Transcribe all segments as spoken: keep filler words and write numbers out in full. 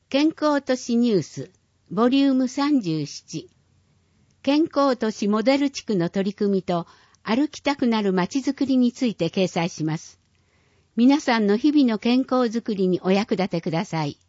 健康都市ニュース、ボリュームさんじゅうなな。健康都市モデル地区の取り組みと歩きたくなる街づくりについて掲載します。皆さんの日々の健康づくりにお役立てください。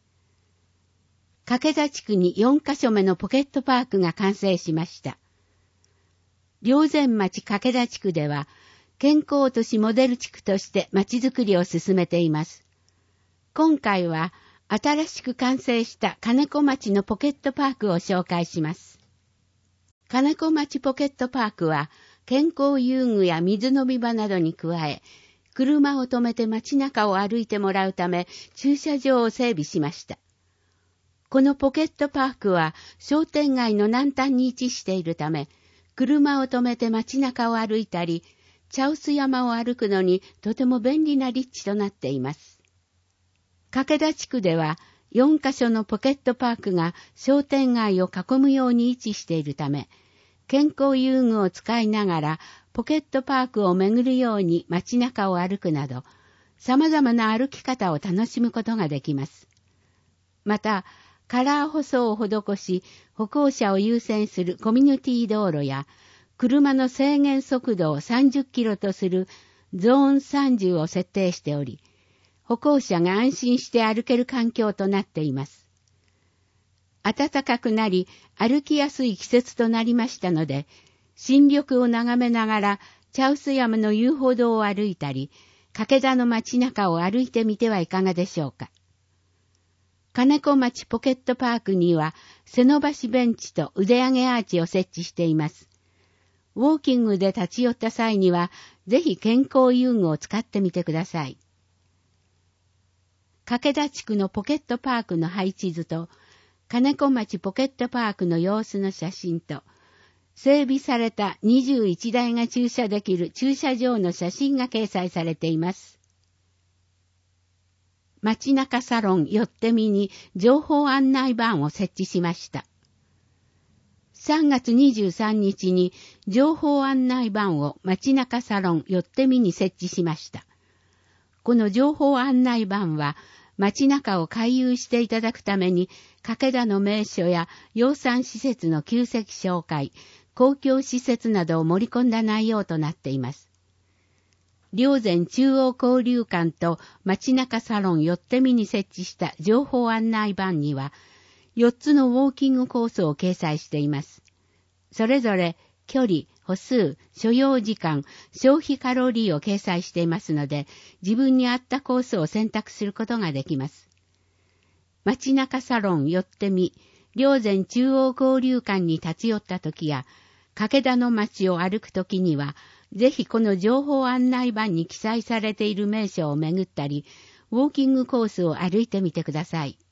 掛田地区によんカ所目のポケットパークが完成しました。霊山町掛田地区では、健康都市モデル地区として街づくりを進めています。今回は、新しく完成した金子町のポケットパークを紹介します。金子町ポケットパークは、健康遊具や水飲み場などに加え、車を止めて街中を歩いてもらうため、駐車場を整備しました。このポケットパークは、商店街の南端に位置しているため、車を止めて街中を歩いたり、茶臼山を歩くのにとても便利な立地となっています。掛田地区ではよんカ所のポケットパークが商店街を囲むように位置しているため、健康遊具を使いながらポケットパークを巡るように街中を歩くなど、様々な歩き方を楽しむことができます。また、カラー舗装を施し、歩行者を優先するコミュニティ道路や、車の制限速度をさんじゅっキロとするゾーンさんじゅうを設定しており、歩行者が安心して歩ける環境となっています。暖かくなり歩きやすい季節となりましたので、新緑を眺めながら茶臼山の遊歩道を歩いたり、掛田の街中を歩いてみてはいかがでしょうか。金子町ポケットパークには背伸ばしベンチと腕上げアーチを設置しています。ウォーキングで立ち寄った際には、ぜひ健康遊具を使ってみてください。掛田地区のポケットパークの配置図と、金子町ポケットパークの様子の写真と、整備されたにじゅういちだいが駐車できる駐車場の写真が掲載されています。街中サロンよってみに情報案内板を設置しました。さんがつにじゅうさんにちに情報案内板を街中サロンよってみに設置しました。この情報案内板は街中を回遊していただくために掛田の名所や養蚕施設の旧跡紹介、公共施設などを盛り込んだ内容となっています。霊山中央交流館と街中サロンよってみに設置した情報案内板にはよっつのウォーキングコースを掲載しています。それぞれ距離、歩数、所要時間、消費カロリーを掲載していますので、自分に合ったコースを選択することができます。街中サロンよってみ、霊山中央交流館に立ち寄った時や、掛田の街を歩く時には、ぜひこの情報案内板に記載されている名所を巡ったり、ウォーキングコースを歩いてみてください。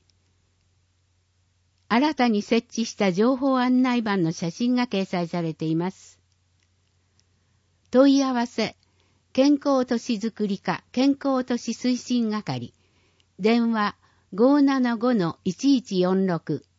新たに設置した情報案内板の写真が掲載されています。問い合わせ、健康都市づくり課健康都市推進係、電話 ごーななごのいちいちよんろく